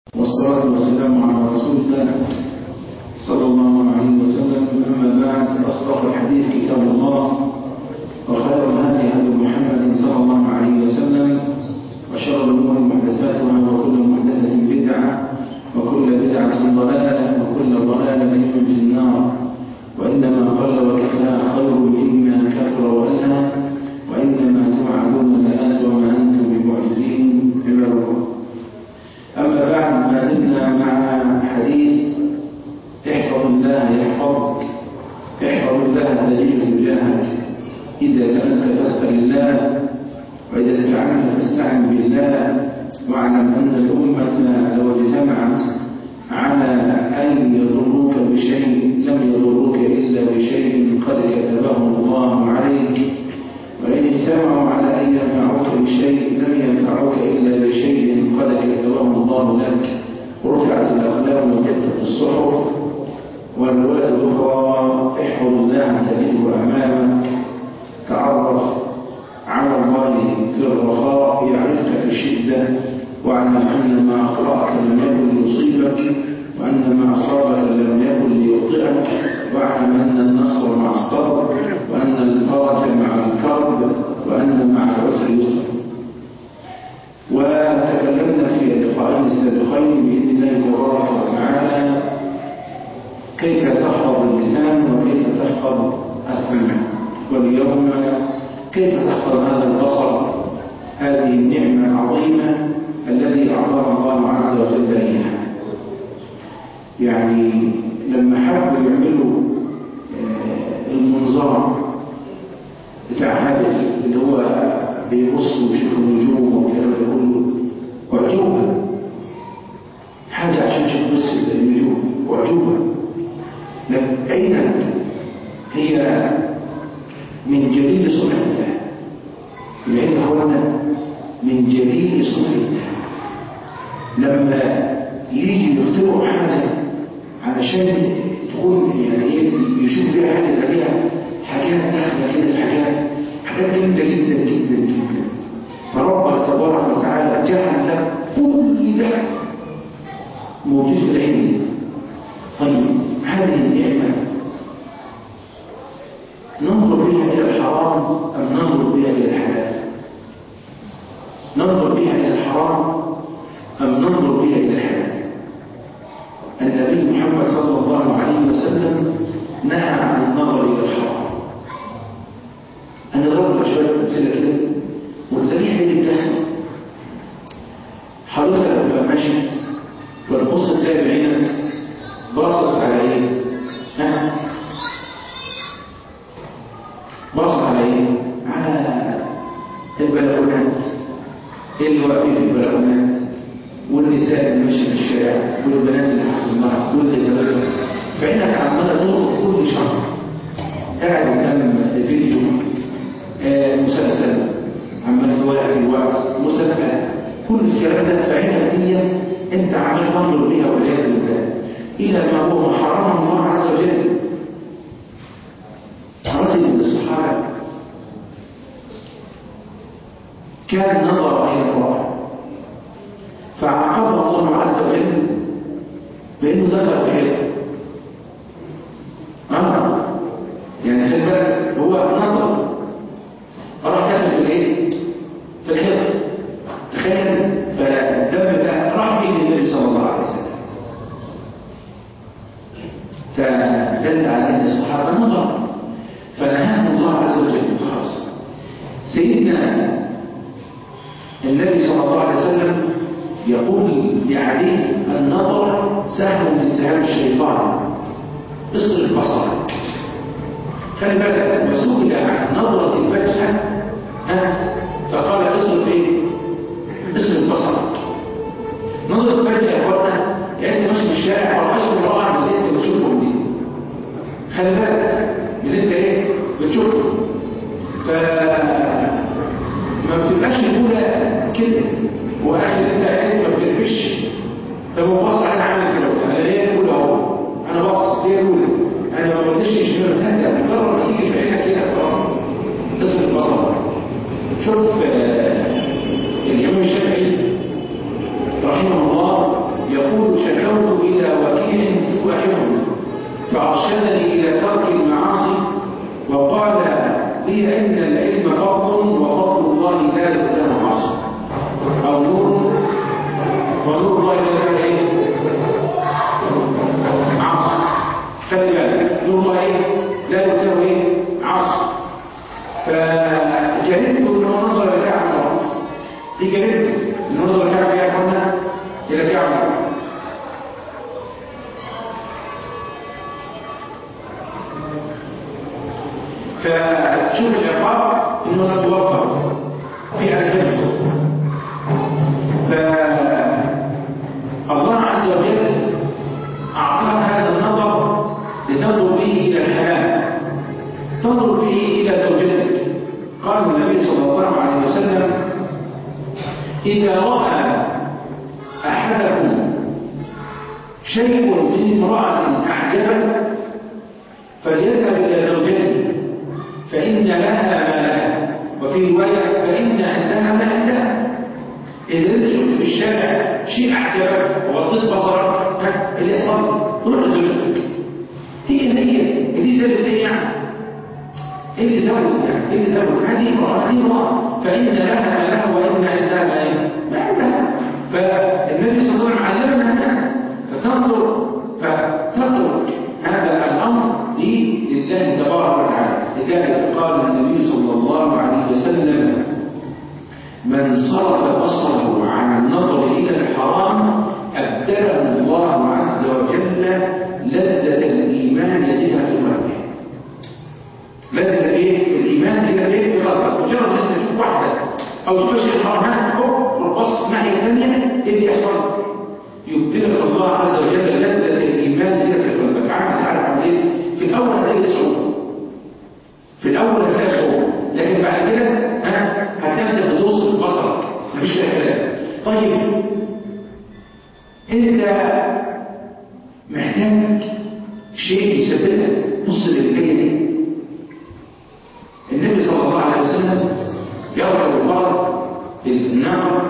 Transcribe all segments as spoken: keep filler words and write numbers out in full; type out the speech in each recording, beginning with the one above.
والصلاة والسلام على رسول الله صلى الله عليه وسلم. أما بعد، أصدق الحديث كتاب الله، وخير الهدي هدي محمد صلى الله عليه وسلم، وشر الأمور محدثاتها، وكل محدثة بدعة، وكل بدعة ضلالة، وكل ضلالة في النار. وإنما قل وكفى خير مما كثر وألهى، وإنما توعدون لآت وما أنتم بمعجزين عباد الله. أما بعد، ما زلنا مع حديث احفظ الله يحفظك، احفظ الله تجده تجاهك، إذا سألت فاسأل الله، وإذا استعنت فاستعن بالله. واعلم أن الأمة لو اجتمعت على أن يضروك بشيء لم يضروك إلا بشيء قد كتبه الله عليك، وإن اجتمعوا على أن ينفعوك بشيء لم ينفعوك إلا بشيء قد كتبه الله لك. رفعت الأقلام وجفت الصحف. والرواية الأخرى احفظ الله تجده أمامك، تعرف على الله في الرخاء يعرفك في الشدة، واعلم أن ما أخطأك لم يكن يصيبك، وأن ما أصابك لم يكن ليخطئك، واعلم أن النصر مع الصبر، وأن الفرج مع الكرب، وأن مع العسر يسرا. وتكلمنا في اللقاءين السابقين بإذن الله تبارك وتعالى كيف تحفظ اللسان وكيف تحفظ السمع، واليوم كيف تحفظ هذا البصر، هذه النعمة العظيمة الذي أعطانا الله عز وجل إياها. يعني لما حبوا يعملوا المنظار بتاع هذا اللي هو بيبص ويشوف النجوم والكلام ده كله، وعجوبة حاجة عشان تشوف بس النجوم، وعجوبة. لكن أين هي من جليل صنع الله، لأن هنا من جليل صنع الله. لما يجي يختبروا حاجة علشان تكون يعني يشوف فيها حاجة عليها حاجات داخلة كده، حاجات حاجات جامدة جدا جدا جدا. فربنا تبارك وتعالى جعل لك كل ده موجود في العلم. طيب هذه النعمة ننظر بها إلى الحرام أم ننظر بها إلى الحلال؟ ننظر بها إلى الحرام أم ننظر بها إلى الحلال؟ النبي محمد صلى الله عليه وسلم نهى عن النظر إلى الحرام. أنا ضرب شوية أمثلة كده وتلاقيها اللي بتحصل. حضرتك لما ماشي والقصة تلاقي بعينك باصص على إيه؟ ها؟ باصص على إيه؟ على البلكونات، اللي واقفين في البلكونات، والنساء اللي ماشيه في الشارع، والبنات اللي حصل لها، واللي تبقى فعينك عماله تلقط كل شهر. قاعد قدام فيديو آه مسلسل عمال تضيع في الوقت، مسابقه، كل الكلام ده فعينك ديت انت عمال تنظر بيها والعياذ بالله الى ما هو محرم الله عز وجل. رجل من الصحابه كان نظر الى الله فعاقبه الله عز وجل بانه ذكر فعله. اه يعني خلي بالك، هو نظر راح دخل في الايه؟ في الحيطه. تخيل، فالدم ده راح بين النبي صلى الله عليه وسلم، فدل على ان الصحابه نظر فنهاهم الله عز وجل. خلاص سيدنا النبي صلى الله عليه وسلم يقول لعلي النظر سهم من سهام الشيطان، اصرف بصرك. خلي بالك، وسئل عن نظرة الفجأة ها فقال اصرف ايه؟ اصرف بصرك. نظرة الفجأة يا اخوانا يعني انت ماشي في الشارع واشوف رائع من اللي انت بتشوفه دي. خلي بالك من اللي انت ايه بتشوفه، فما بتبقاش الاولى كده واخر انت قاعد ما بتلبش. طب هو بص انا عامل كده، انا ليه الاولى اهو، انا بص ليه الاولى، انا ما بديش اشمر. لا، مجرد ما تيجي في عينك كده خلاص اصرف بصرك. شوف الامام الشافعي رحمه الله يقول فأرشدني إلى ترك المعاصي وقال لي إن العلم فضل وفضل الله لا يؤتاه عاصي أو نور ونور الله لا يؤتاه إيه؟ عاصي. خلي بالك نور الله إيه؟ لا يؤتاه إيه؟ عاصي. فجربت أن نظر إلى كعبة دي جربت أن نظر إلى كعبة يا أخوانا إلى كعبة فشوف العقاب انه لا توفر في الحفظ. فالله عز وجل اعطاها هذا النظر لتنظر به الى الحلال، تنظر به الى زوجتك. قال النبي صلى الله عليه وسلم اذا راى احدكم شيء من امراه اعجبه فليذهب الى زوجته فإن لها ما لها، وفي رواية فإن عندها ما عندها. إذا أنت شفت في الشارع شيء أعجبك وغضيت بصرك اللي يحصل روح لزوجتك. هي هي اللي زادت إيه يعني؟ اللي زودت يعني اللي زودت هذه امرأة هذه امرأة فإن لها ما لها وإن عندها ما إيه؟ ما عندها. فالنبي صلى الله عليه وسلم علمنا هذا فتنظر فتترك هذا الأمر لله تبارك وتعالى. لذلك قال النبي صلى الله عليه وسلم من صرف بصره عن النظر إلى الحرام أبدله الله عز وجل لذة الإيمان يجدها في قلبه. لذة إيه؟ الإيمان هي إيه في قلبك. مجرد أن أنت تشوف واحدة أو تشوف شيء حرام وتبص ناحية ثانية إيه اللي يحصل؟ يبدلك الله عز وجل لذة الإيمان يجدها في قلبك. عامل تعرف إيه؟ في الأول هتلاقي صعوبة، في الأول هتلاقي صعوبة، لكن بعد كده ها هتنزل بتوصل ببصرك مفيش فيها كلام. طيب أنت محتاج شيء يثبتك. بص للحكاية دي. النبي صلى الله عليه وسلم يركب الفرس الناقة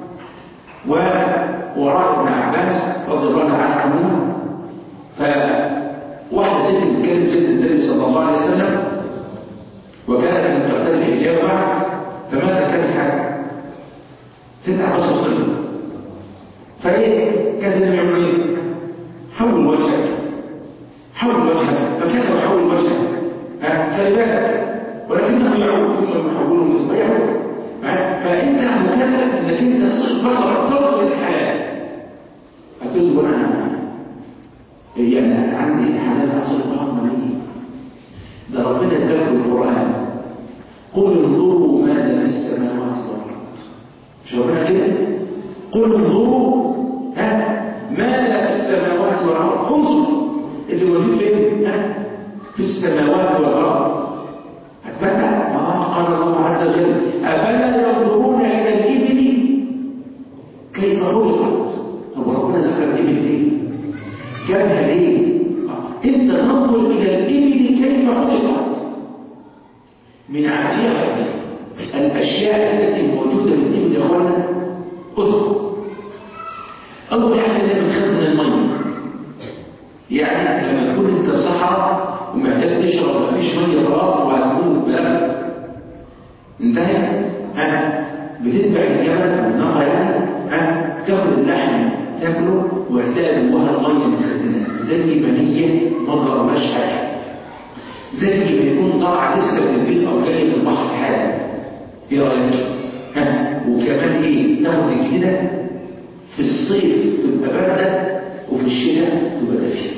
ووراء ابن عباس رضي الله تعالى عنهما. فواحدة ست بتتكلم ست النبي صلى الله عليه وسلم وكانت من تقتل الحجاب بعد. فماذا كان الحال؟ تتعب بس الصلب. فايه كان يعمل ايه؟ حول وجهك حول وجهك فكان يحول وجهك خلي بالك ولكنه يعود ثم يحوله مثل ما يعود. فانت مكلف انك انت بصرك تنظر للحلال. هتقول له انا يعني عندي حلال اصل الله لي. ده ربنا اداك في القران قل انظروا ماذا في السماوات والارض. مش ربنا كده؟ قل انظروا ها ماذا في السماوات والارض. انظر اللي موجود فين؟ ها في السماوات والارض. هتبدع ما قال الله عز وجل افلا ينظرون الى الابل كيف خلقت. طب ربنا ذكر الابل ليه؟ جابها ليه؟ انت تنظر الى الابل كيف خلقت. من عجائب الاشياء التي موجوده في الابل يا اخوانا اذكر اول حاجه انها بتخزن الميه. يعني لما تكون انت في صحراء ومحتاج تشرب مفيش ميه خلاص وهتكون بلغت انتهى ها بتذبح الجبل او الناقه يعني ها تاخد اللحم تاكله وتلاقي جواها الميه متخزنه زي منيه مره مش حاجه. زي ما يكون طالعه لسه من البيت او جايه من البحر حالا. ايه رايك؟ ها وكمان ايه تاخد الجديده في الصيف تبقى بارده وفي الشتاء تبقى دافيه.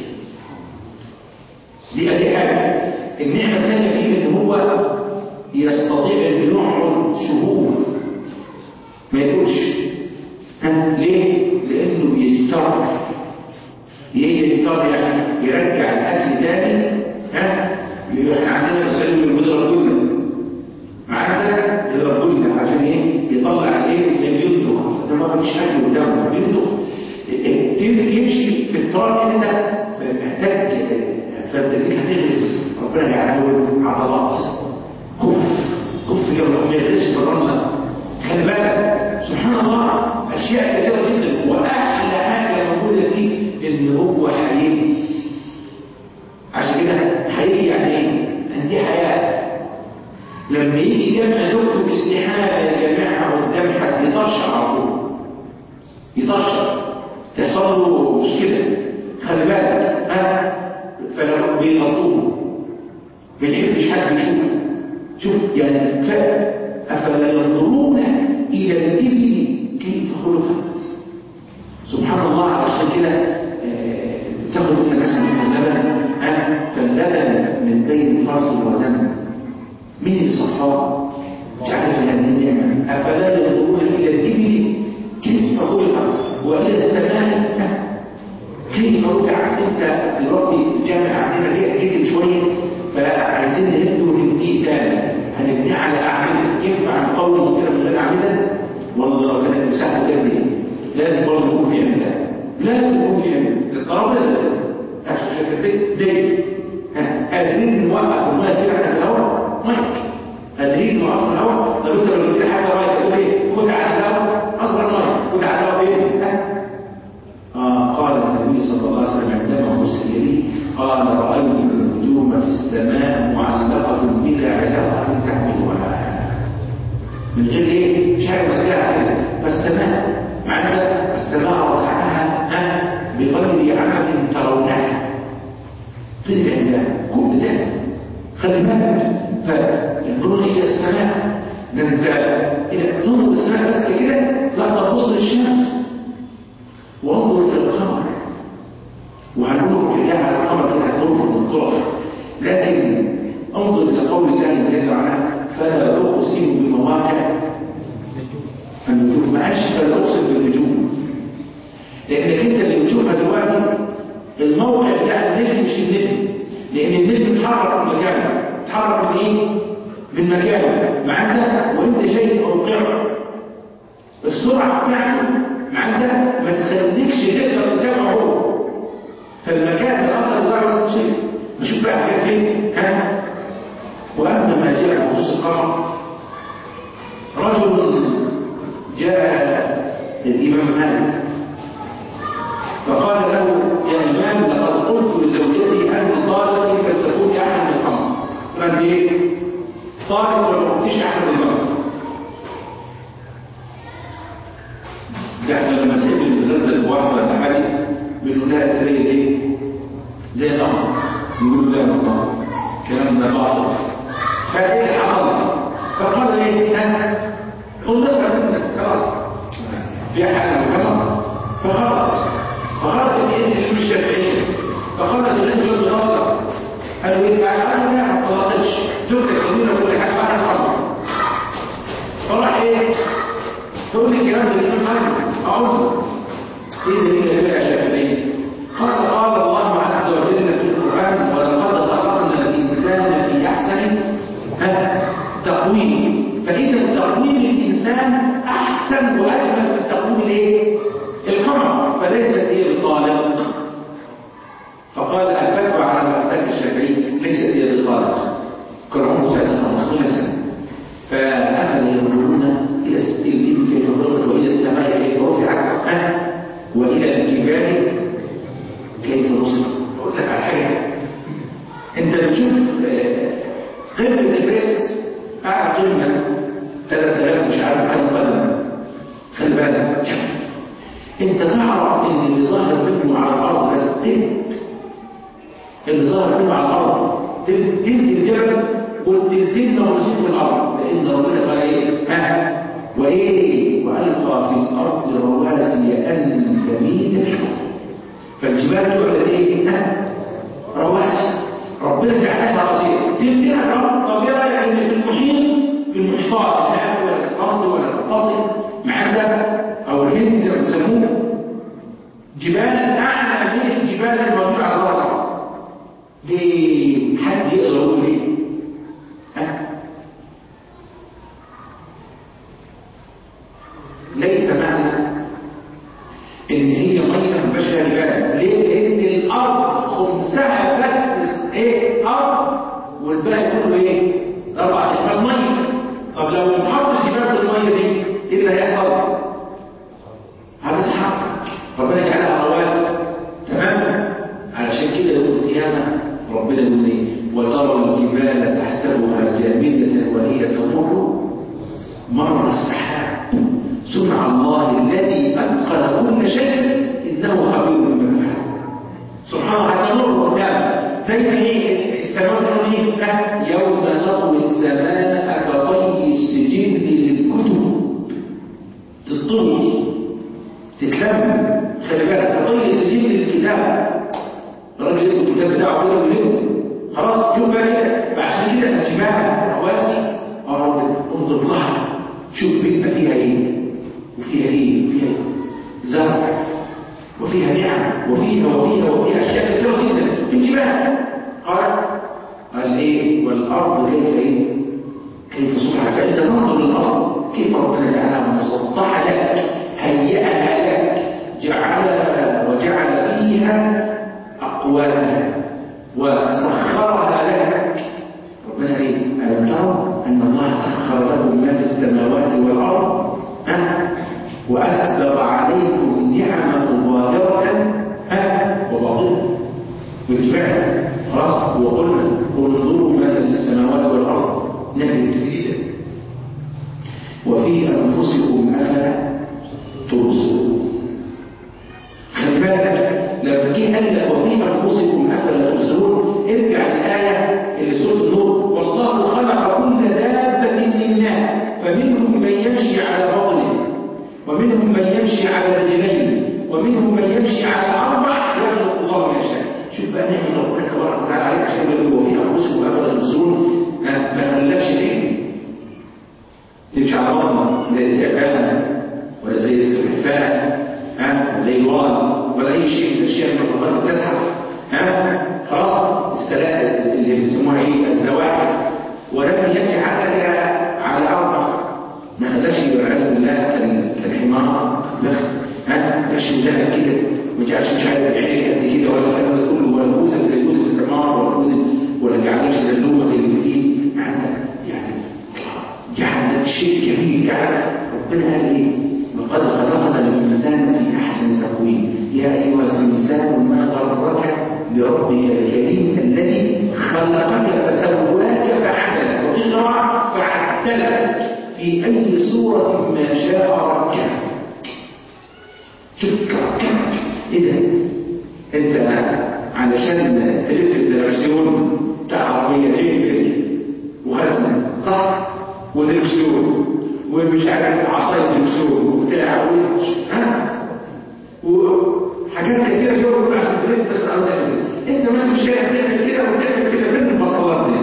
دي أدي حاجة. النعمة الثانية فيه إن هو يستطيع أن يقعد شهور ما يقولش. ليه؟ لأنه يجتر. ليه يجتر؟ يعني يرجع الأكل تاني. ها؟ احنا عندنا مسألة من بيضرب جلة. معانا يضرب جلة عشان إيه؟ يطلع إيه؟ اللي بينطق. ده ما فيش حاجة قدامه بينطق. تبتدي يمشي في التراب أنت محتاج فبتديك هتغرس. ربنا يعلم عضلات خف خف يوم ما يغرس في الرمله. خلي بالك سبحان الله اشياء كثيره جدا. واحلى حاجه موجوده فيه ان هو حقيقي. يعني لما تكون انت في صحراء ومحتاج تشرب مفيش ميه خلاص وهتكون بلغت. انتهى ها وكمان ايه تاخد الجديده في الصيف تبقى بارده وفي الشتاء تبقى دافيه. عشان كده هيجي يعني ايه؟ دي حياه. لما يجي جامع زوجته باستحاله يجمعها قدام حد يطشر على طول، يطشر تحصل له مشكله، خلي بالك ها. فلو بيغطوه ما يحبش حد يشوفه. شوف يعني كفايه افلا ينظرون الى الابل كيف خلقت. سبحان الله. علشان كده تاخد انت مثلا من اللبن ها، فاللبن من بين فرث ودم، مين اللي صفاه؟ جعل في هذه النعمه. افلا ينظرون الى الابل كيف خلقت والى السماء كيف رفعت. انت دلوقتي الجامع عندنا فيها كتب شويه، فعايزين نهده ونبنيه تاني، هنبنيه على اعمده. ينفع نقوم كده من غير اعمده والله ربنا يمسحه كده؟ لازم برضه يكون في عمده، لازم يكون في عمده. الترابيزه عشان شركتين دي قادرين نوقف الميه كده على الهواء، مايك قادرين نوقف الهواء. طب انت لو قلت لي حاجه رايك تقول ايه؟ خد على الهواء اصغر ميه، خد على الهواء فين؟ آه قال النبي صلى الله عليه وسلم عندما أرسل لي قال رأيت النجوم في السماء معلقة بلا علاقة تحملها، من غير ايه؟ مش حاجه مسكها كده. فالسماء معنى السماء رفعها بغير عمد ترونها في العلم كل ده. خلي بالك. فينظرون الى السماء، ده انت اذا تنظر السماء بس كده لا تبص للشمس، وانظر الى القمر. وهنقول في الله على القمر كده هتنظر من الطرف، لكن انظر الى قول الله جل وعلا فلا اقسم بمواقع النجوم. ما قالش فلا اقسم بالنجوم، لانك انت اللي بتشوفها دلوقتي الموقع ده النجم مش النجم، لان النجم اتحرك من مكانه. اتحرك من ايه؟ من مكانه مع انت وانت شايف موقعه. السرعه بتاعته مع انت ما تخليكش تقدر تتابعه هو، فالمكان ده اصلا بتاعه بس شيء نشوف بقى حاجات فين. ها. واما ما جاء بخصوص القمر، رجل جاء للامام مالك فقال له يا امام لقد قلت لزوجتي انت طالق كيف تكون احد القمر. قال ايه؟ طالق ولا قلتش احد القمر. يعني لما الابن بينزل بواحده ولا حاجه بيقولوا لها زي ايه؟ زي القمر. يقولوا لا والله الكلام ده باطل. فايه اللي حصل؟ فقال ايه؟ ها خلصها منك خلاص في حاجه القمر. فخرج فخرج باذن الامام الشافعي، فخرج الرجل بالطلاق. قالوا ايه بقى؟ قالوا لا ما طلقتش، زوجتك قبيله كل حاجه بعد الخمر. فراح ايه؟ تقول لي الكلام ده الامام مالك اعوذ ايه دليل يا شافعي؟ قال قال الله عز وجل في القران ولقد خلقنا الانسان في احسن تقويم. فاذا تقويم الانسان احسن واجمل من تقويم الايه؟ القمر، فليست هي بطالق. فقال الفتوى على مفتاح الشافعي ليست هي بطالق. كان عمره سنه خمسطاشر سنه. فاخذ ينظرون الى الابل كيف خلقت والى السماء كيف رفعت والى الجبال كيف نصبت. اقول لك على حاجه، انت بتشوف قمه الايفرست اعلى قمه ثلاثة آلاف مش عارف كم قدم. خلي بالك انت تعرف ان اللي ظاهر منه على الارض بس تلت اللي ظاهر منه على الارض تلت الجبل والتلتين موجودين في الارض، لان ربنا قال ايه؟ ها وايه؟ والقى في الارض رواسي ان تميد بكم. فالجبال جعلت ايه؟ ها رواسي، ربنا جعلها رواسي تلتين الارض. طب ايه رايك ان في المحيط في المحيطات الهاء ولا الارض ولا القصر معانا او الهند زي ما بيسموه جبال اعلى من الجبال الموجوده على الارض؟ ليه؟ حد يقدر يقول ليه؟ ها؟ ليس معنى ان هي ميه مباشره لبال. ليه؟ لان الارض خمسها بس ايه؟ ارض والباقي كله ايه؟ اربع اقفاص ميه. طب لو انحط جبال الميه دي ايه اللي هيحصل؟ هتتحرك. ربنا جعلها رواسي تمام ربنا يقول ايه؟ وترى الجبال تحسبها جامدة وهي تمر مر السحاب صنع الله الذي أتقن كل شيء إنه خبير بما تفعلون. سبحانه هتمر قدام زي ايه السماوات دي يوم نطوي السماء كطي السجل للكتب تطوي تتلم. خلي بالك كطي السجل للكتاب الراجل يكتب الكتاب بتاعه كله ويكتب خلاص. شوف بقى كده فعشان كده الجبال رواسي انظر لها شوف بيبقى فيها ايه وفيها ايه وفيها زرع وفيها نعم وفيها وفيها وفيها اشياء كثيره جدا في الجبال. قال قال ايه والارض كيف ايه كيف سبحانه. فانت تنظر للارض كيف ربنا جعلها مسطحه لك هيئها لك جعلها وجعل فيها اقواتها وسخرها لك. ربنا ايه ألم تروا ان الله سخر لكم ما في السماوات والارض ها واسبغ عليكم نعمه ظاهره ها وباطنه بالجبال. خلاص وقلنا انظروا ما في السماوات والارض نهي جديده وفي انفسكم افلا تبصرون. خلي بالك لما جه قال لك وفي انفسكم افلا تبصرون ارجع للايه اللي سوره النور والله خلق كل دابه من ماء فمنهم من يمشي على بطنه ومنهم من يمشي على رجلين ومنهم من يمشي على اربع يخلق الله ما يشاء. شوف بقى نعمه ربنا تبارك وتعالى عليك عشان يقول وفي انفسكم افلا تبصرون. ما خلاكش تحمي تمشي على بطنك زي التعبان ولا زي السلحفاه ها زي الورم ولا اي شيء من الاشياء المخلوقات بتزحف ها خلاص السلاسل اللي بيسموها ايه الزواحف ولكن يمشي على على اربع. ما خلاش والعياذ بالله كالحمار ها ماشي ده كده ما جعلش مش عارف عينيه قد كده ولا الكلام ده كله ولا بوزك زي بوزه الحمار ولا بوزه ولا جعلش زلومه زي اللي فيه يعني جعل شيء جميل. جعل ربنا قال ايه وقد خلقنا الانسان في احسن تقويم يا ايها الانسان ما غرك بربك الكريم الذي خلقك فسواك فعدلك وفي قراءه فعدلك في اي صوره ما شاء ركبك. شوف ركبك ايه ده انت علشان تلف الدركسيون بتاع عربيه جيب وخزنه صح ودركسيون ومش عارف عصايه دركسيون وبتاع ها وحاجات كتيره يوم عشان تلف بس انت ماشي في الشارع بتعمل كده وبتعمل كده فين البصلات دي؟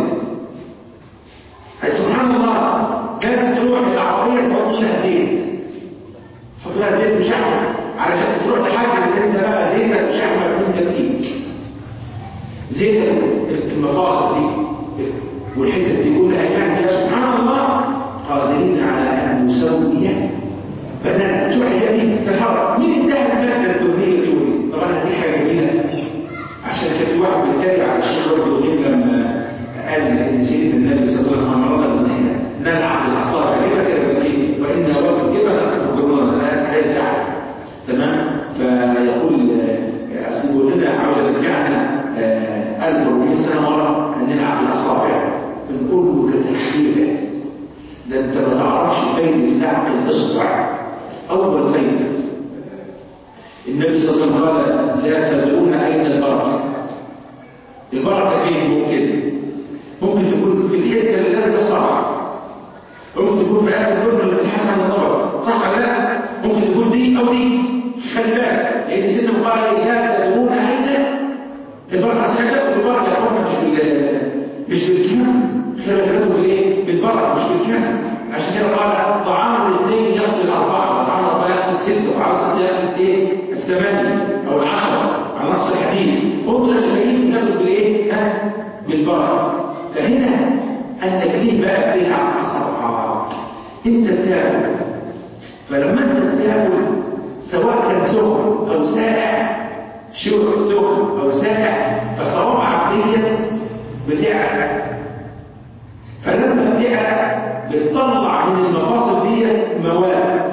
سبحان الله لازم تروح العربيه تحط لها زيت تحط لها زيت وشحمه علشان تروح لحاجه اللي انت بقى زيتك وشحمه بتنزل فيك زيت المفاصل دي والحته دي كلها يعني سبحان الله قادرين على ان نسوي بدل شو الحاجات دي تتحرك. مين انتهى الماده الدهنيه الجويه؟ طبعا دي حاجه جميله عشان كان في واحد بيتكلم على الشيخ وائل لما قال ان سيدنا النبي صلى الله عليه وسلم امرنا ان احنا نلعب الاعصاب كيف كده بيقول وان وقت كده تقدرون عايز يلعب تمام. فيقول اصل بيقول لنا عاوز رجعنا ألف وأربعمائة سنه ورا ان نلعب الاصابع بنقول له كتشبيه ده انت ما تعرفش فين لعق الاصبع. اول فايده النبي صلى الله عليه وسلم قال لا تدرون اين البركه. البركه فين؟ ممكن ممكن تكون في اليد اللي لازم صعب ممكن تكون في اخر الدرن اللي بتحسن الطبق صح ولا لا؟ ممكن تكون دي او دي. خلي بالك لان سيدنا قال لا تدرون اين البركه. سيدنا البركه يا اخوانا مش بال مش بالكلام. خلي بالكم ايه بالبركه مش بالكلام. عشان كده قال طعام الاثنين يقضي الاربعه وطعام الاربعه يقضي السته وطعام السته يقضي ايه الثمانيه او العشره على نص الحديث. انظر الكريم ناخد بالايه ها بالبركه. فهنا التكليف بقى بتلعب اصابعك انت بتاكل. فلما انت بتاكل سواء كان سخن او ساقع شرب سخن او ساقع فصوابعك ديت بتعرق. فلما بتعرق بتطلع من المفاصل ديت مواد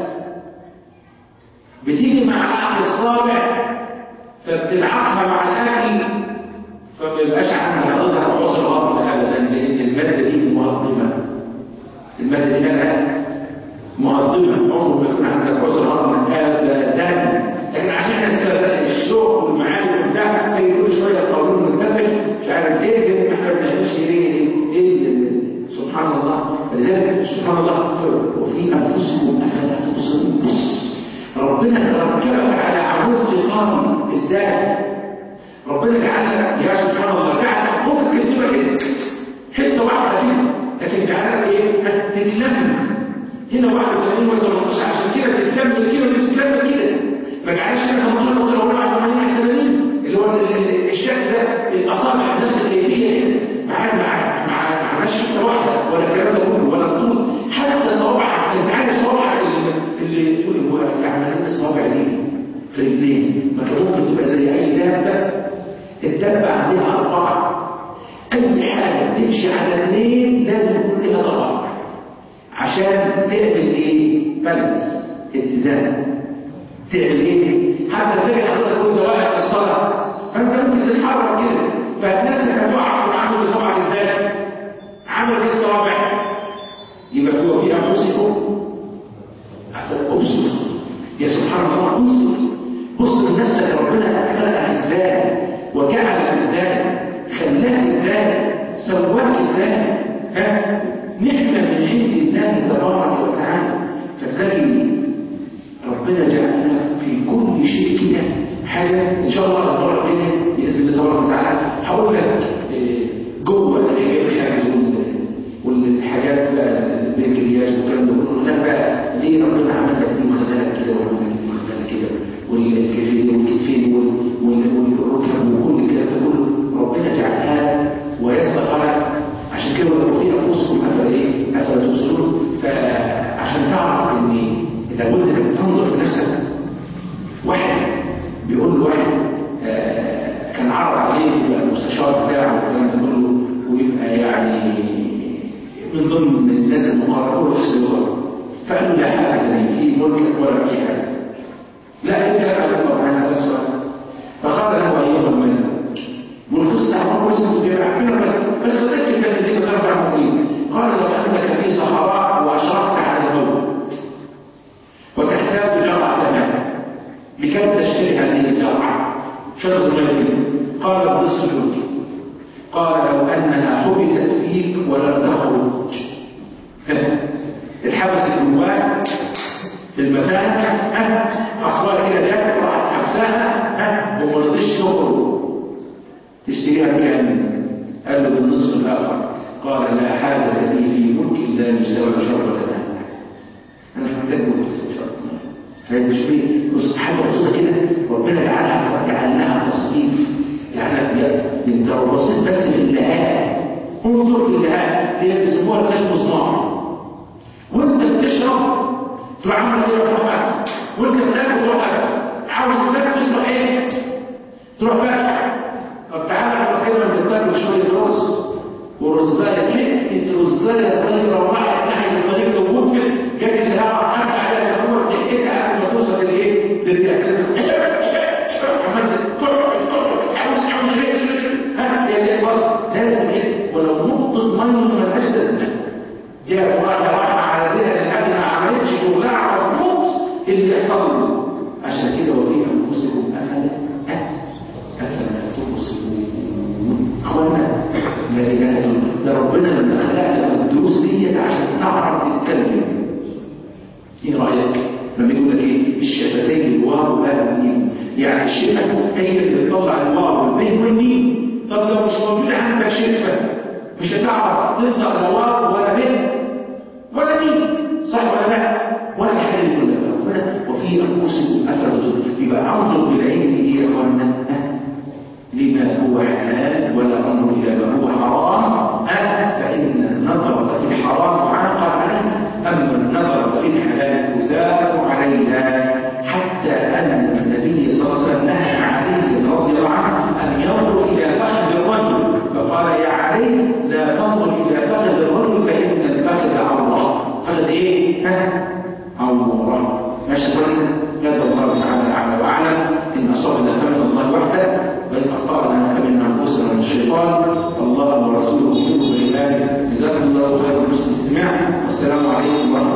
بتيجي مع الاكل الصابع فبتلعقها مع الاكل فما يبقاش عندنا حضرتك عسر هضم ابدا، لان الماده دي مهضمه. الماده دي مالها مهضمه، عمره ما يكون عندك عسر هضم ابدا. لكن عشان نستغل الشوق والمعاني وبتاع تلاقي كل شويه قولون منتفخ مش عارف ايه كده، احنا ما بنعملش ايه ايه سبحان الله. فلذلك سبحان الله وفي انفسكم افلا تبصرون. بص ربنا ركبك على عمود فقاري ازاي؟ ربنا جعلك يا سبحان الله جعلك ممكن تكتبها كده حته واحده كده، لكن جعلك ايه؟ تتلم هنا واحد وثمانين ولا ثمانية عشر عشان كده تتكمل كده وتتكمل كده. ما جعلش هنا خمستاشر ولا واحد وثمانين ثمانين اللي هو الشكل ده الاصابع نفس الكيفيه كده مع مع مع مع حته واحده ولا الكلام ده كله ولا الطول حتى صوابعك. انت عارف صوابعك اللي تقول هو يعني الصوابع دي في رجلين ما كان ممكن تبقى زي اي دابه. الدابه عندها اربعه، اي حاجه تمشي على اثنين لازم يكون لها ضوابط عشان تعمل ايه؟ بالانس، اتزان. تعمل ايه؟ حتى تلاقي حضرتك وانت واقف في الصلاه فانت ممكن تتحرك كده فالناس هتقع وعامل بصبعك ازاي؟ عامل ايه الصوابع؟ يبقى هو في انفسكم ابصر. يا سبحان الله بص بص لنفسك ربنا خلقك ازاي وجعلك ازاي خلاك ازاي سواك ازاي. ها نعمه من عند الله تبارك وتعالى. فتلاقي ربنا جعل لك في كل شيء كده حاجه. ان شاء الله المره الجايه باذن الله تبارك وتعالى هقول لك جوه الحاجات الحاجز والحاجات بقى البنكرياس والكلام ده كله. لا بقى ليه ربنا عمل لك دي وخلى لك كده وعمل لك دي وخلى لك كده والكفين والكتفين والركب وكل الكلام ده كله ربنا جعلها لك ويسر لك. عشان كده لو في انفسكم افلا ايه؟ افلا تبصرون. فعشان تعرف ان لابد انك تنظر في نفسك. واحد بيقول له واحد آه كان عرض عليه المستشار بتاعه والكلام ده كله ويبقى يعني من ضمن الناس المقربون ليس يقرب، فقال له لا حاجه لي في ملكك ولا في حاجه. لا انت قال له انا هسالك سؤال. فقال له ايها الملك والقصه عمره بس بيعرفنا بس بس تذكر ان الذين ترجع مؤمنين. قال لو انك في صحراء واشرفت على الموت وتحتاج جرعه ماء بكم تشتري هذه الجرعه؟ شرط المدينه. قال بنصف الملك. قال لو انها حبست فيك ولم تخرج اتحبست جواك في المساحه حصلها كده جت وراحت حبسها وما رضيش تخرج تشتريها بكام؟ قال له بالنصف الاخر. قال لا حاجه لي في ملك لا يساوي شربة ماء. انا مش محتاج ملك يساوي شربة ماء. فانت شوف بص حاجه بسيطه كده ربنا جعلها جعل لها تصنيف. جعلها انت لو بصيت بس في اللهاء انظر في اللهاء هي بيسموها زي المصنع. وانت بتشرب تروح عامل ايه؟ تروح اكل. وانت بتاكل تروح اكل. عاوز تاكل تروح ايه؟ تروح فاتح. طب تعالى على خير لما تاكل شويه رز ورزايه حته رزايه صغيره وراحت ناحيه الطريق اللي موجود فيه جت الهواء حتى عليها الهواء تحتها قبل ما توصل لايه؟ للاكل. عملت لازم كده ولو نقطة مية ملهاش لازمة. جاء واحدة واحدة على ذلك لأن ما عملتش شغلها مظبوط اللي يحصل له. عشان كده وفي أنفسكم أفلا أفلا تبصرون. أخوانا لا إله إلا الله. ده ربنا لما خلقنا الدروس دي عشان تعرف تتكلم. إيه رأيك؟ لما يقول لك إيه؟ الشفتين الواو والميم. يعني الشفة هي اللي بتطلع الواو والبه والميم. طب لو مش موجود عندك شفة مش هتعرف تنطق لا واو ولا به ولا مين. صح ولا لا؟ ولا حاجه من كل ده. وفي انفسكم افلا تبصرون. يبقى انظر بالعين دي يا اخوانا لما هو حلال ولا انظر الى ما هو حرام. فان النظر في الحرام معاقب عليه اما النظر في الحلال يثاب عليها. حتى ان النبي صلى الله عليه وسلم نهى عليه رضي الله عنه ان ينظر الى فخذ الرجل فقال يا علي لا تنظر الى فخذ الرجل فان الفخذ عوره. فخذ ايه؟ ها؟ عوره. ماشي كلنا. هذا الله تعالى اعلى واعلم. ان اصابنا فمن الله وحده وان اخطانا فمن انفسنا الاستماع، والسلام عليكم ورحمة الله.